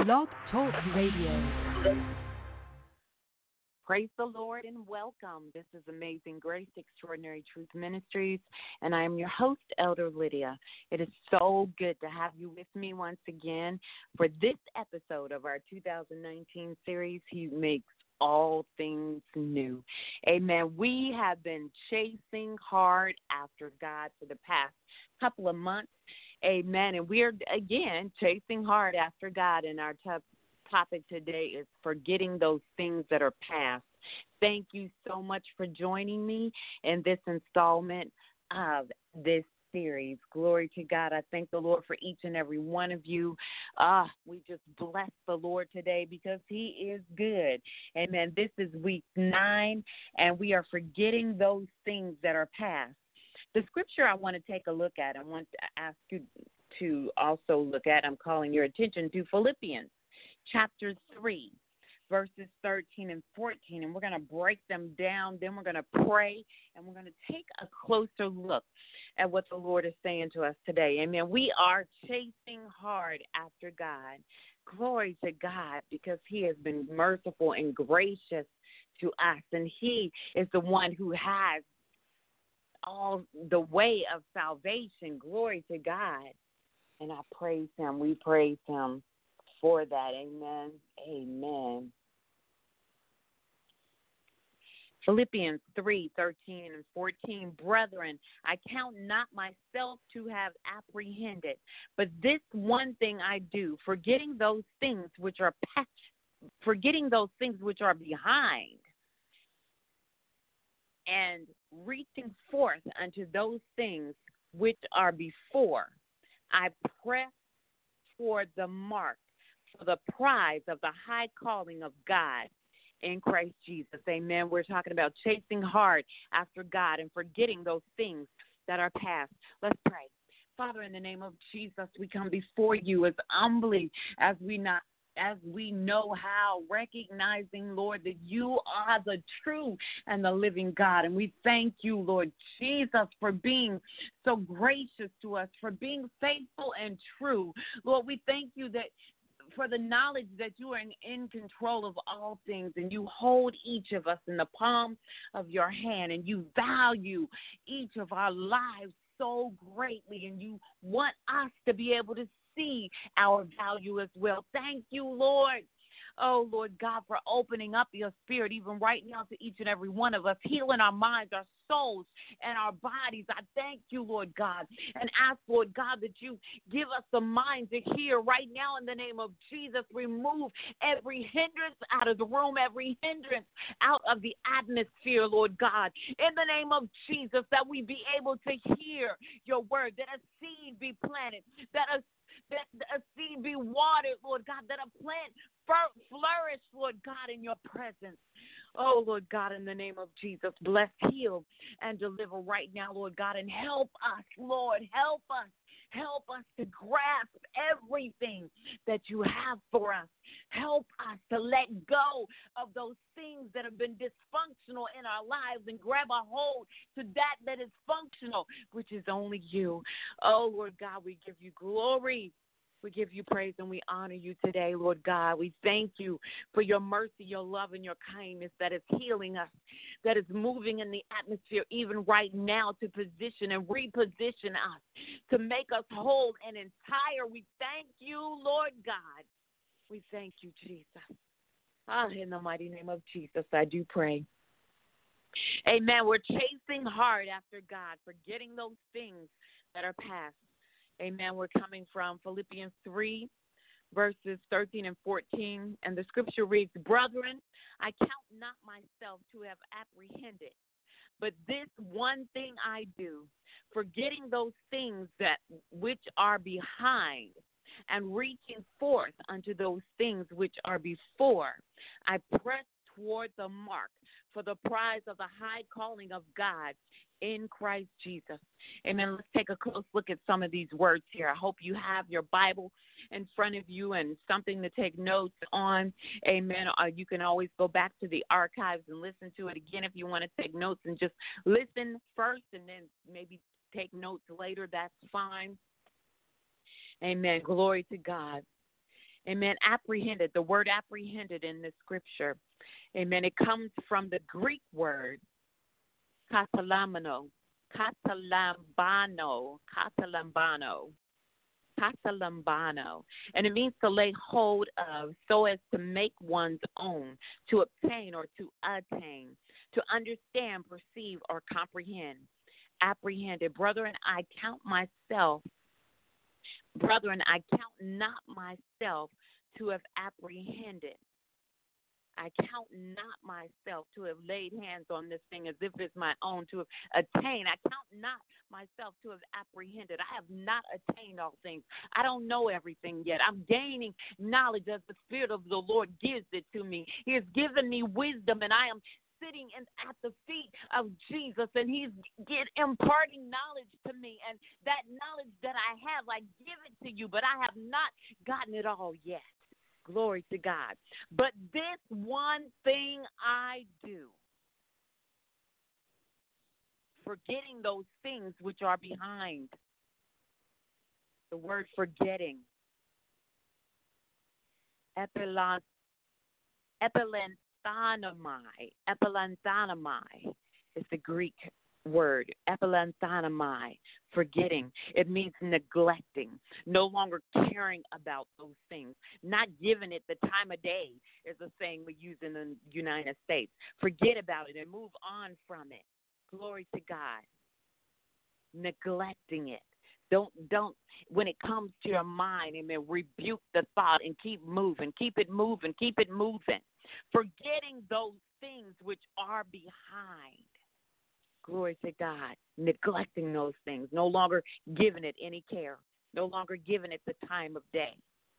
Blog Talk Radio. Praise the Lord and welcome. This is Amazing Grace, Extraordinary Truth Ministries, and I am your host, Elder Lydia. It is so good to have you with me once again for this episode of our 2019 series, He Makes All Things New. Amen. We have been chasing hard after God for the past couple of months. Amen. And we are, again, chasing hard after God, and our topic today is forgetting those things that are past. Thank you so much for joining me in this installment of this series. Glory to God. I thank the Lord for each and every one of you. We just bless the Lord today because He is good. Amen. This is week 9, and we are forgetting those things that are past. The scripture I want to take a look at, I want to ask you to also look at, I'm calling your attention to Philippians chapter 3, verses 13 and 14, and we're going to break them down. Then we're going to pray, and we're going to take a closer look at what the Lord is saying to us today. Amen. We are chasing hard after God. Glory to God, because He has been merciful and gracious to us, and He is the one who has all the way of salvation. Glory to God. And I praise Him. We praise Him for that. Amen. Amen. Philippians 3, 13 and 14. Brethren, I count not myself to have apprehended, but this one thing I do, forgetting those things which are behind, and reaching forth unto those things which are before, I press toward the mark for the prize of the high calling of God in Christ Jesus. Amen. We're talking about chasing hard after God and forgetting those things that are past. Let's pray. Father, in the name of Jesus, we come before you as humbly as we know how, recognizing, Lord, that you are the true and the living God. And we thank you, Lord Jesus, for being so gracious to us, for being faithful and true. Lord, we thank you that for the knowledge that you are in control of all things, and you hold each of us in the palm of your hand, and you value each of our lives so greatly, and you want us to be able to see our value as well. Thank you, Lord. Oh, Lord God, for opening up your spirit even right now to each and every one of us, healing our minds, our souls, and our bodies. I thank you, Lord God, and ask, Lord God, that you give us the mind to hear right now in the name of Jesus. Remove every hindrance out of the room, every hindrance out of the atmosphere, Lord God, in the name of Jesus, that we be able to hear your word, that a seed be planted, that a seed be watered, Lord God, that a plant flourish, Lord God, in your presence. Oh, Lord God, in the name of Jesus, bless, heal, and deliver right now, Lord God, and help us, Lord, help us. Help us to grasp everything that you have for us. Help us to let go of those things that have been dysfunctional in our lives and grab a hold to that is functional, which is only you. Oh, Lord God, we give you glory. We give you praise and we honor you today, Lord God. We thank you for your mercy, your love, and your kindness that is healing us, that is moving in the atmosphere even right now to position and reposition us, to make us whole and entire. We thank you, Lord God. We thank you, Jesus. In the mighty name of Jesus, I do pray. Amen. We're chasing hard after God, forgetting those things that are past. Amen. We're coming from Philippians 3, verses 13 and 14. And the scripture reads, Brethren, I count not myself to have apprehended, but this one thing I do, forgetting those things that which are behind, and reaching forth unto those things which are before, I press toward the mark for the prize of the high calling of God in Christ Jesus. Amen. Let's take a close look at some of these words here. I hope you have your Bible in front of you and something to take notes on. Amen. You can always go back to the archives and listen to it again if you want to take notes and just listen first and then maybe take notes later. That's fine. Amen. Glory to God. Amen. Apprehended. The word apprehended in this scripture. Amen. It comes from the Greek word katalamano. Catalambano. Catalambano. Catalambano. And it means to lay hold of so as to make one's own, to obtain or to attain, to understand, perceive, or comprehend. Apprehended. Brethren, I count not myself to have apprehended. I count not myself to have laid hands on this thing as if it's my own, to have attained. I count not myself to have apprehended. I have not attained all things. I don't know everything yet. I'm gaining knowledge as the Spirit of the Lord gives it to me. He has given me wisdom, and I am sitting at the feet of Jesus, and he's imparting knowledge to me. And that knowledge that I have, I give it to you, but I have not gotten it all yet. Glory to God. But this one thing I do, forgetting those things which are behind. The word forgetting. Epilanthanomai is the Greek word. Epilanthanomai, forgetting. It means neglecting, no longer caring about those things, not giving it the time of day is a saying we use in the United States. Forget about it and move on from it. Glory to God. Neglecting it. Don't, when it comes to your mind, amen, rebuke the thought and keep moving, keep it moving, keep it moving. Forgetting those things which are behind. Glory to God. Neglecting those things, no longer giving it any care, no longer giving it the time of day.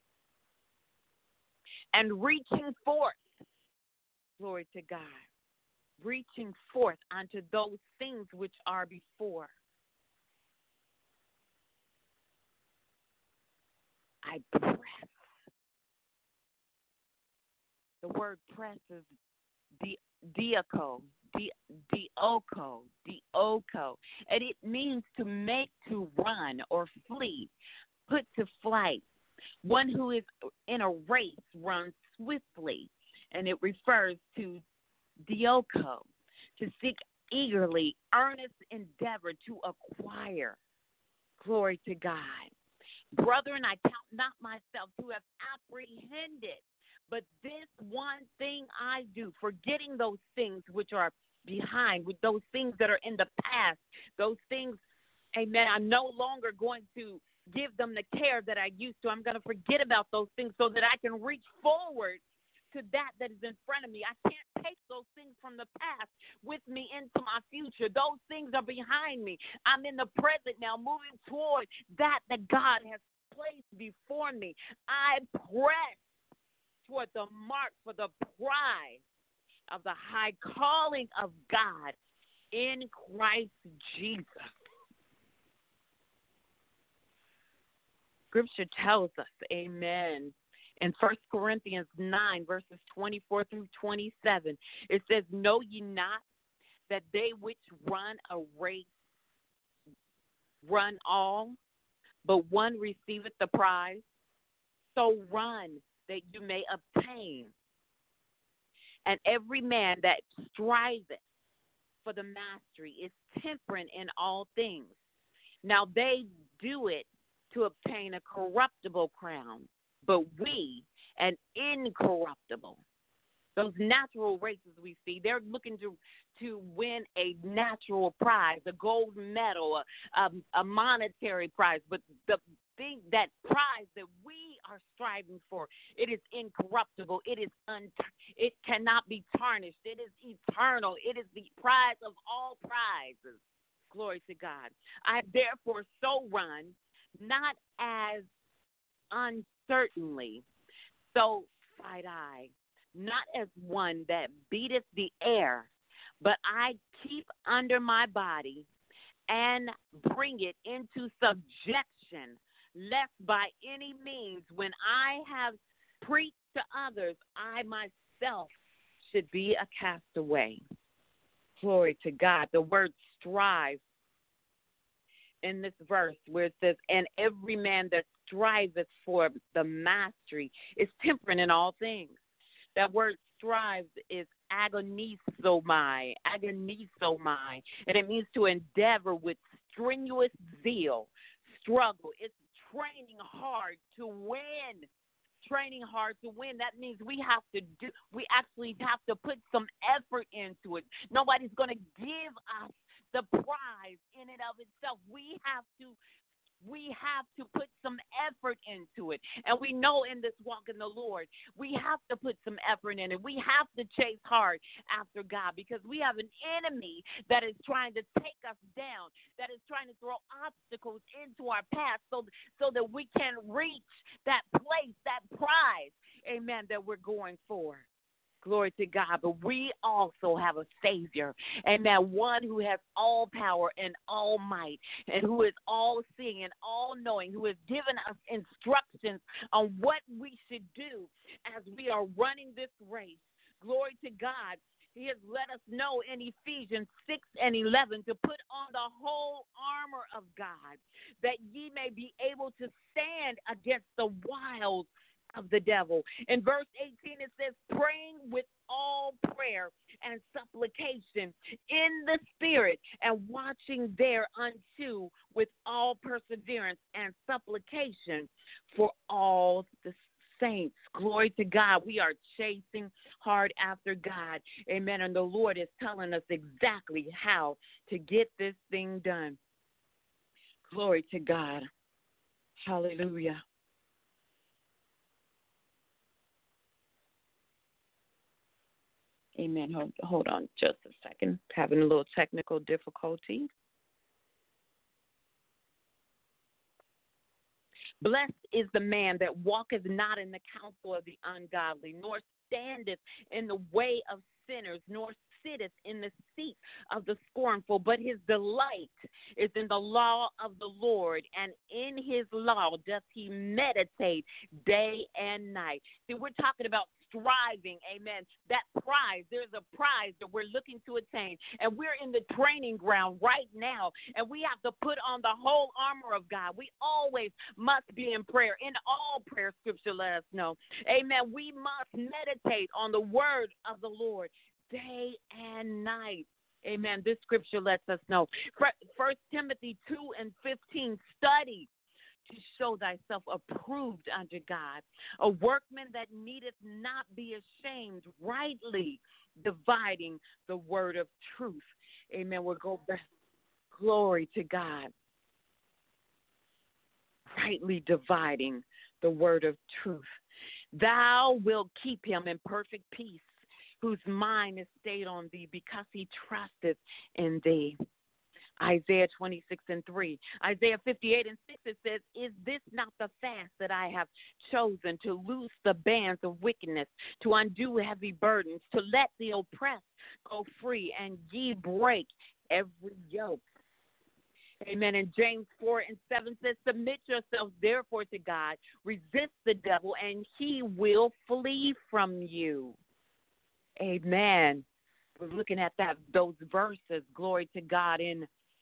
And reaching forth, glory to God, reaching forth unto those things which are before. I press. The word press is dioko, and it means to make, to run or flee, put to flight. One who is in a race runs swiftly, and it refers to dioko, to seek eagerly, earnest endeavor to acquire. Glory to God. Brethren, I count not myself to have apprehended, but this one thing I do, forgetting those things which are behind, with those things that are in the past, those things, amen, I'm no longer going to give them the care that I used to. I'm going to forget about those things so that I can reach forward to that is in front of me. I can't take those things from the past with me into my future. Those things are behind me. I'm in the present now, moving toward that God has placed before me. I press toward the mark for the prize of the high calling of God in Christ Jesus. Scripture tells us, amen, in 1 Corinthians 9, verses 24 through 27, it says, know ye not that they which run a race run all, but one receiveth the prize? So run that you may obtain. And every man that striveth for the mastery is temperate in all things. Now they do it to obtain a corruptible crown, but we an incorruptible. Those natural races we see, they're looking to win a natural prize, a gold medal, a monetary prize. But the thing, that prize that we are striving for, it is incorruptible. It is it cannot be tarnished. It is eternal. It is the prize of all prizes. Glory to God. I therefore so run, not as uncertainly, so fight I, not as one that beateth the air, but I keep under my body and bring it into subjection, lest by any means when I have preached to others, I myself should be a castaway. Glory to God. The word strive in this verse where it says, and every man that striveth for the mastery, is temperate in all things. That word strive is agonisomai, and it means to endeavor with strenuous zeal, struggle. It's training hard to win. Training hard to win. That means we actually have to put some effort into it. Nobody's going to give us the prize in and of itself. We have to put some effort into it. And we know in this walk in the Lord, we have to put some effort in it. We have to chase hard after God because we have an enemy that is trying to take us down, that is trying to throw obstacles into our path so that we can reach that place, that prize, amen, that we're going for. Glory to God. But we also have a Savior, amen, one who has all power and all might, and who is all seeing and all knowing, who has given us instructions on what we should do as we are running this race. Glory to God. He has let us know in Ephesians 6:11 to put on the whole armor of God, that ye may be able to stand against the wiles of the devil. In verse 18, it says, praying with all prayer and supplication in the Spirit, and watching thereunto with all perseverance and supplication for all the saints. Glory to God. We are chasing hard after God. Amen. And the Lord is telling us exactly how to get this thing done. Glory to God. Hallelujah. Amen. Hold on just a second. Having a little technical difficulty. Blessed is the man that walketh not in the counsel of the ungodly, nor standeth in the way of sinners, nor sitteth in the seat of the scornful, but his delight is in the law of the Lord, and in his law doth he meditate day and night. See, we're talking about striving, amen. That prize, there's a prize that we're looking to attain, and we're in the training ground right now, and we have to put on the whole armor of God. We always must be in prayer. In all prayer, Scripture let us know, amen. We must meditate on the word of the Lord day and night. Amen. This scripture lets us know. 1 Timothy 2:15, study to show thyself approved unto God, a workman that needeth not be ashamed, rightly dividing the word of truth. Amen. We'll go back. Glory to God. Rightly dividing the word of truth. Thou wilt keep him in perfect peace, whose mind is stayed on thee, because he trusteth in thee. Isaiah 26:3. Isaiah 58:6, it says, is this not the fast that I have chosen, to loose the bands of wickedness, to undo heavy burdens, to let the oppressed go free, and ye break every yoke? Amen. And James 4:7 says, submit yourselves therefore to God, resist the devil, and he will flee from you. Amen. We're looking at those verses. Glory to God. In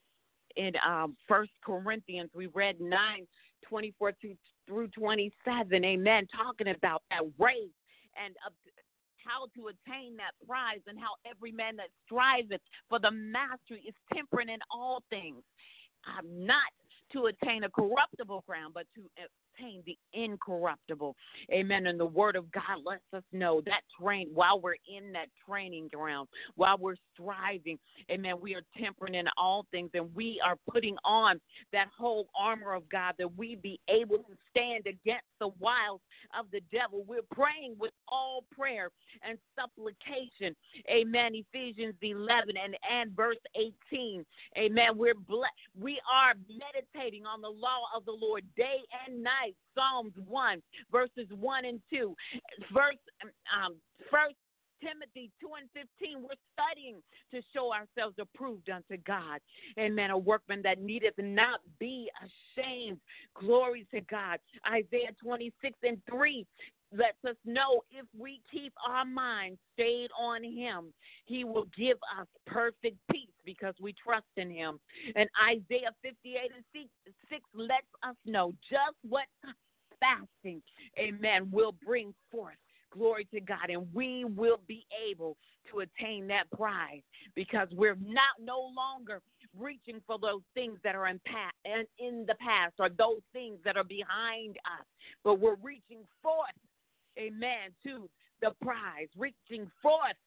1 Corinthians, we read 9:24 through 27. Amen. Talking about that race and how to attain that prize, and how every man that striveth for the mastery is temperate in all things. Not to attain a corruptible crown, but to attain the incorruptible. Amen. And the word of God lets us know that while we're in that training ground, while we're striving, amen, we are temperate in all things, and we are putting on that whole armor of God, that we be able to stand against the wiles of the devil. We're praying with all prayer and supplication. Amen. Ephesians 11 and verse 18. Amen. We are meditating on the law of the Lord day and night. Psalms 1, verses 1 and 2. First Timothy 2:15, we're studying to show ourselves approved unto God. Amen. A workman that needeth not be ashamed. Glory to God. Isaiah 26:3 lets us know if we keep our minds stayed on him, he will give us perfect peace because we trust in him. And Isaiah 58:6 lets us know just what fasting, amen, will bring forth. Glory to God. And we will be able to attain that prize because we're no longer reaching for those things that are in the past or those things that are behind us, but we're reaching forth, amen, to the prize, reaching forth.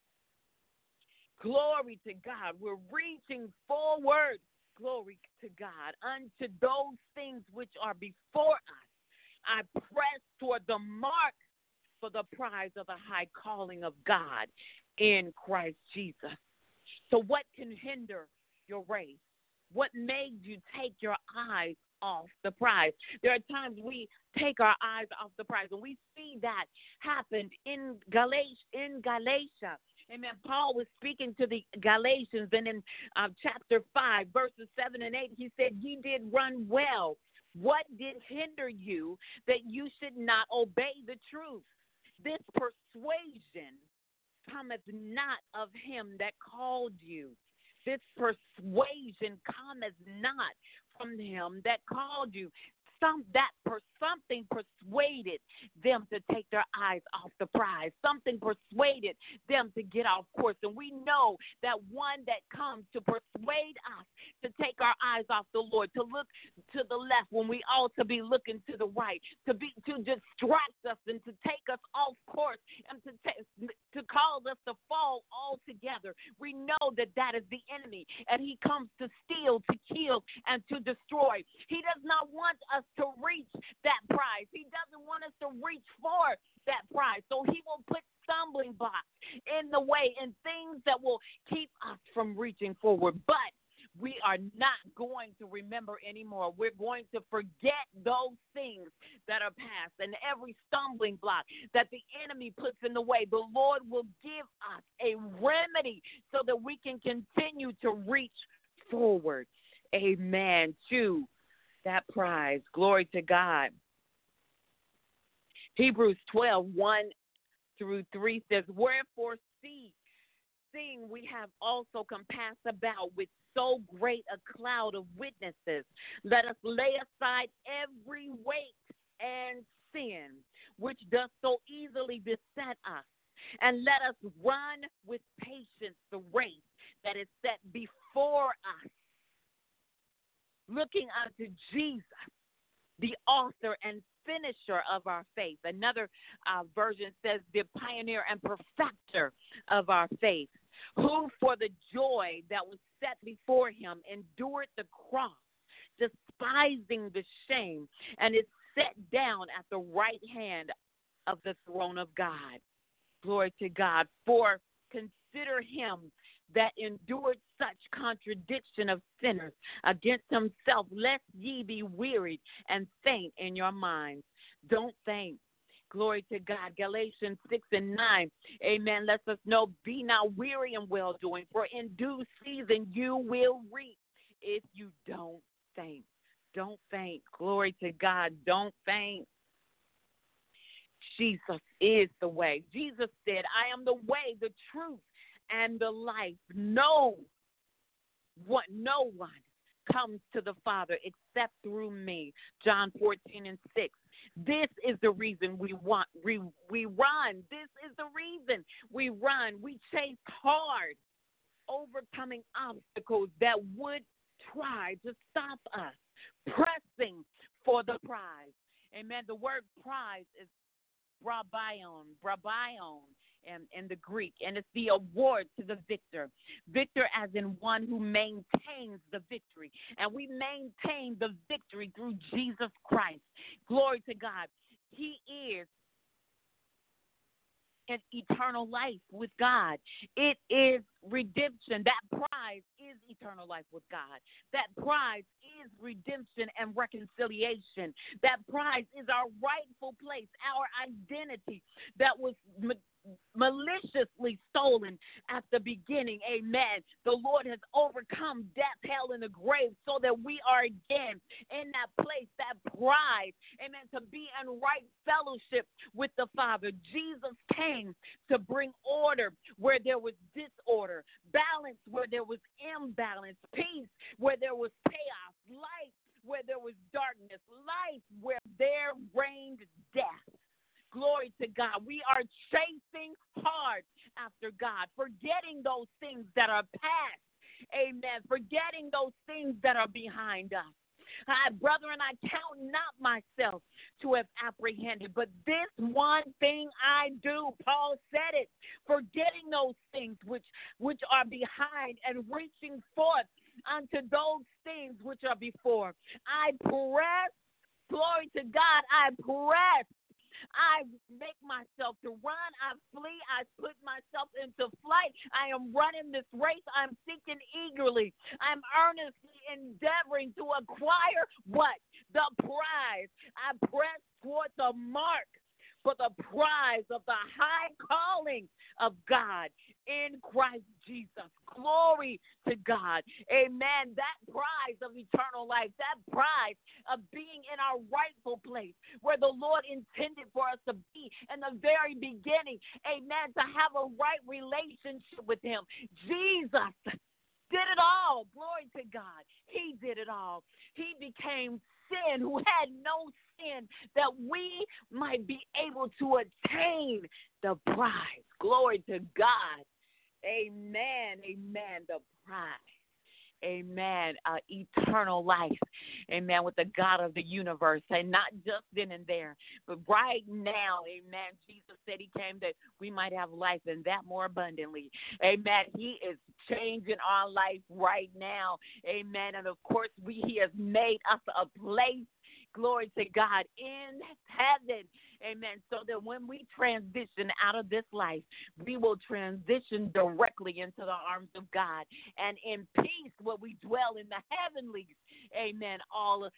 Glory to God. We're reaching forward, glory to God, unto those things which are before us. I press toward the mark for the prize of the high calling of God in Christ Jesus. So what can hinder your race? What made you take your eyes off the prize? There are times we take our eyes off the prize, and we see that happened in Galatia. Amen. Paul was speaking to the Galatians, and in chapter 5, verses 7 and 8, he said, "Ye did run well. What did hinder you that you should not obey the truth? This persuasion cometh not of him that called you. This persuasion cometh not from him that called you." Something persuaded them to take their eyes off the prize. Something persuaded them to get off course. And we know that one that comes to persuade us to take our eyes off the Lord, to look to the left when we ought to be looking to the right, to distract us and to take us off course and to cause us to fall altogether. We know that is the enemy, and he comes to steal, to kill, and to destroy. He does not want us to reach that prize. He doesn't want us to reach for that prize. So he will put stumbling blocks in the way and things that will keep us from reaching forward. But we are not going to remember anymore. We're going to forget those things that are past and every stumbling block that the enemy puts in the way. The Lord will give us a remedy so that we can continue to reach forward. Amen. To that prize. Glory to God. Hebrews 12:1-3 says, "Wherefore seeing we have also compassed about with so great a cloud of witnesses, let us lay aside every weight and sin, which does so easily beset us, and let us run with patience the race that is set before us, looking unto Jesus, the author and finisher of our faith." Another version says, "the pioneer and perfecter of our faith, who for the joy that was set before him endured the cross, despising the shame, and is set down at the right hand of the throne of God." Glory to God. "For consider him that endured such contradiction of sinners against himself, lest ye be wearied and faint in your minds." Don't faint. Glory to God. Galatians 6:9. Amen. Lets us know, "Be not weary in well-doing, for in due season you will reap if you don't faint." Don't faint. Glory to God. Don't faint. Jesus is the way. Jesus said, "I am the way, the truth, and the life. No one comes to the Father except through me." John 14:6. This is the reason we run. This is the reason we run. We chase hard, overcoming obstacles that would try to stop us, pressing for the prize. Amen. The word prize is brabion, in the Greek, and it's the award to the victor. Victor as in one who maintains the victory. And we maintain the victory through Jesus Christ. Glory to God. He is an eternal life with God. It is redemption. That prize is eternal life with God. That prize is redemption and reconciliation. That prize is our rightful place, our identity that was maliciously stolen at the beginning. Amen. The Lord has overcome death, hell, and the grave so that we are again in that place, that pride, amen, to be in right fellowship with the Father. Jesus came to bring order where there was disorder, balance where there was imbalance, peace where there was chaos, light where there was darkness, life where there reigned death. Glory to God. We are chasing hard after God, forgetting those things that are past. Amen. Forgetting those things that are behind us. Brethren, I count not myself to have apprehended, but this one thing I do, Paul said it, forgetting those things which are behind and reaching forth unto those things which are before. I press, glory to God, I press. I make myself to run. I flee. I put myself into flight. I am running this race. I'm seeking eagerly. I'm earnestly endeavoring to acquire what? The prize. I press toward the mark for the prize of the high calling of God in Christ Jesus. Glory to God. Amen. That prize of eternal life, that prize of being in our rightful place where the Lord intended for us to be in the very beginning. Amen. To have a right relationship with Him. Jesus did it all. Glory to God. He did it all. He became sin who had no sin that we might be able to attain the prize. Glory to God. Amen. Amen. The prize. Amen. Eternal life. Amen. With the God of the universe. And not just then and there, but right now. Amen. Jesus said He came that we might have life and that more abundantly. Amen. He is changing our life right now. Amen. And of course, He has made us a place. Glory to God in heaven. Amen. So that when we transition out of this life, we will transition directly into the arms of God. And in peace will we dwell in the heavenlies. Amen. All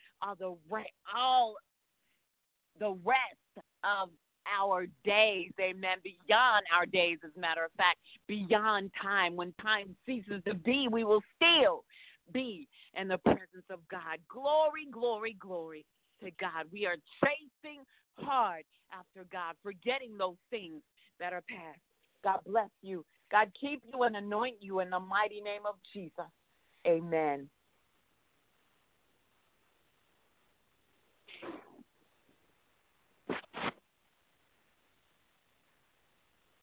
the rest of our days. Amen. Beyond our days, as a matter of fact, beyond time. When time ceases to be, we will still be in the presence of God. Glory, glory, glory to God. We are chasing hard after God, forgetting those things that are past. God bless you. God keep you and anoint you in the mighty name of Jesus. Amen.